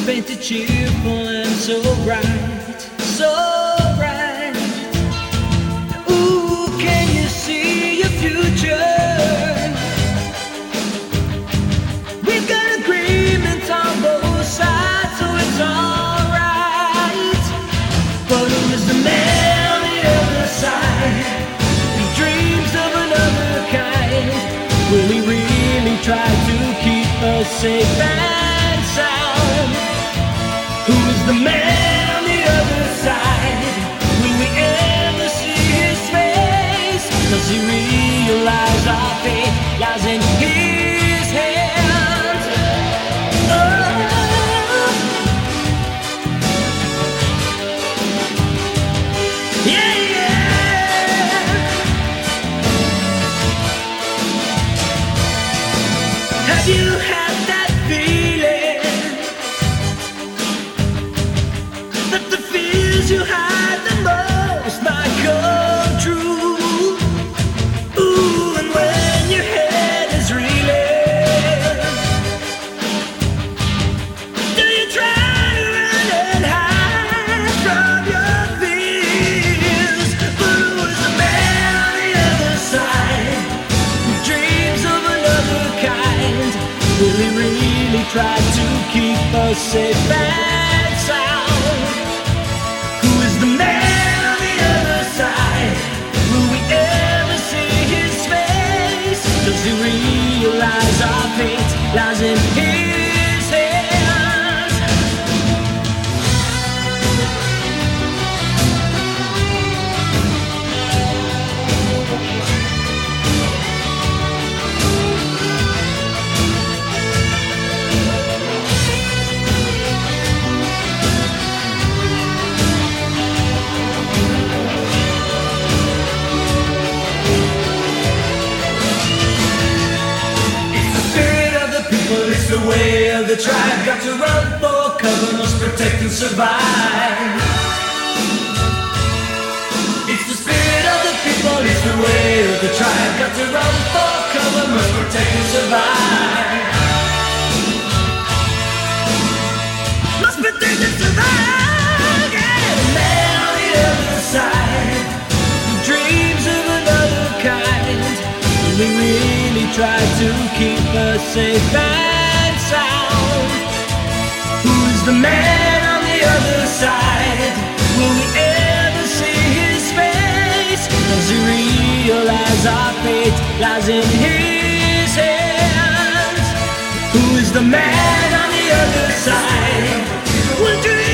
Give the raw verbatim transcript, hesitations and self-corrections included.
painted cheerful and so bright, so bright. Ooh, can you see your future? We've got agreement on both sides, so it's alright. But who is the man on the other side? He dreams of another kind. Will he really try to keep us safe and sound? Who is the man on the other side? Will we ever see his face? Does he realize our fate lies in his hands? Oh. Yeah, yeah. Have you had that feeling that the fears you hide the most might come true? Ooh, and when your head is reeling, do you try to run and hide from your fears? But who is the man on the other side who dreams of another kind? Will he really try to keep us safe and sound? Who is the man on the other side? Will we ever see his face? Does he realize our fate lies in his hands? It's the way of the tribe. Got to run for cover, must protect and survive. It's the spirit of the people. It's the way of the tribe. Got to run for cover, must protect and survive. Must protect and survive. Yeah, the man on the other side who dreams of another kind. We really try to keep us safe and sound. Who's the man on the other side? Will we ever see his face? Does he realize our fate lies in his hands? Who is the man on the other side? Will you